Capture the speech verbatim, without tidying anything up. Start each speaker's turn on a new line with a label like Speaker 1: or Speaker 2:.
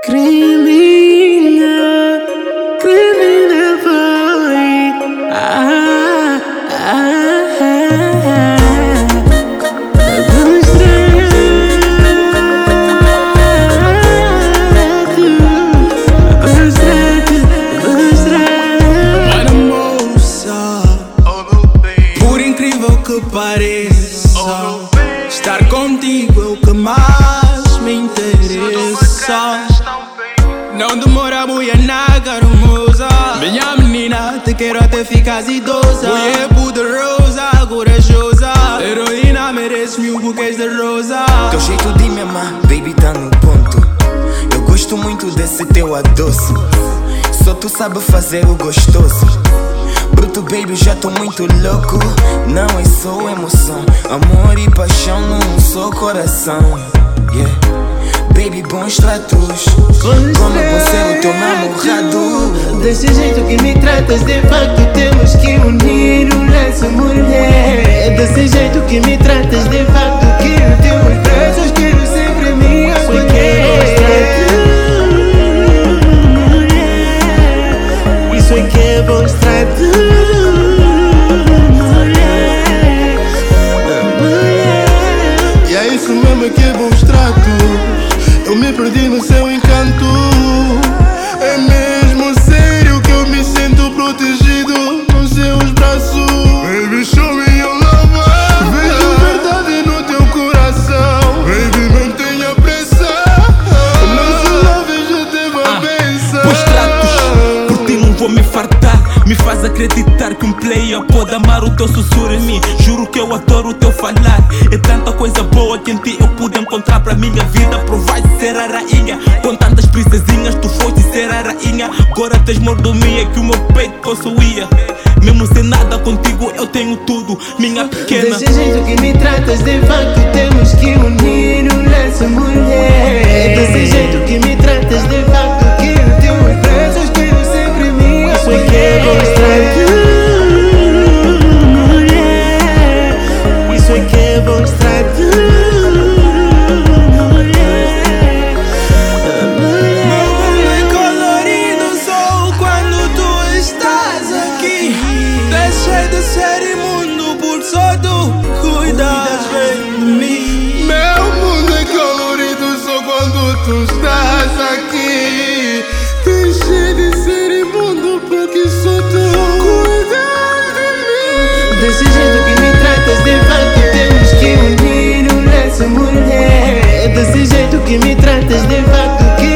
Speaker 1: Criminal, criminal boy. Ah, ah, ah. Abstrato, abstrato.
Speaker 2: Olha, moça, por incrível que pareça, estar contigo é o que mais me interessa. Não demora, mulher, naga hermosa. Minha menina, te quero até ficar idosa. Mulher poderosa, corajosa. Heroína, mereces mil buquês de rosa.
Speaker 3: Teu jeito de me amar, baby, tá no ponto. Eu gosto muito desse teu adoço. Só tu sabe fazer o gostoso. Bruto, baby, já tô muito louco. Não é só emoção, amor e paixão num só coração. Yeah. Baby, bons tratos, como você é o teu namorado.
Speaker 1: Desse jeito que me tratas, de facto temos que unir o laço, mulher. Desse jeito que me tratas, de facto quero teus braços, quero sempre minha mulher. Isso é que é bons tratos, mulher.
Speaker 2: E é isso mesmo que é bons tratos. Eu me perdi no seu encanto. É mesmo sério que eu me sinto protegido nos seus braços. Baby, show me your love. Vejo verdade no teu coração. Baby, não tenha pressa. Nosso love já teve a benção.
Speaker 4: Pois tratos, por ti não vou me fartar. Me faz acreditar que um player pode amar o teu sussurro em mim. Juro que eu adoro o teu falar. É tanta coisa boa que em ti eu pude encontrar pra minha vida. Provai ser a rainha. Com tantas princesinhas tu foste ser a rainha. Agora tens mordomia que o meu peito possuía. Mesmo sem nada contigo eu tenho tudo, minha pequena.
Speaker 1: Desse jeito que me tratas, de facto temos que unir o laço, mulher. Desse jeito que me tratas, de facto quero teus braços, quero sempre minha mulher. Isso é que é bons tratos, mulher. Isso é que é bons tratos, mulher.
Speaker 2: Meu mundo é colorido só quando tu estás aqui. Deixei de ser imundo por só tu cuidas bem de mim. Meu mundo é colorido só quando tu estás aqui. Deixei de ser imundo porque só tu cuidas de mim.
Speaker 1: Desse jeito que me tratas, de facto temos que unir o laço, mulher. Desse jeito que me tratas, de facto que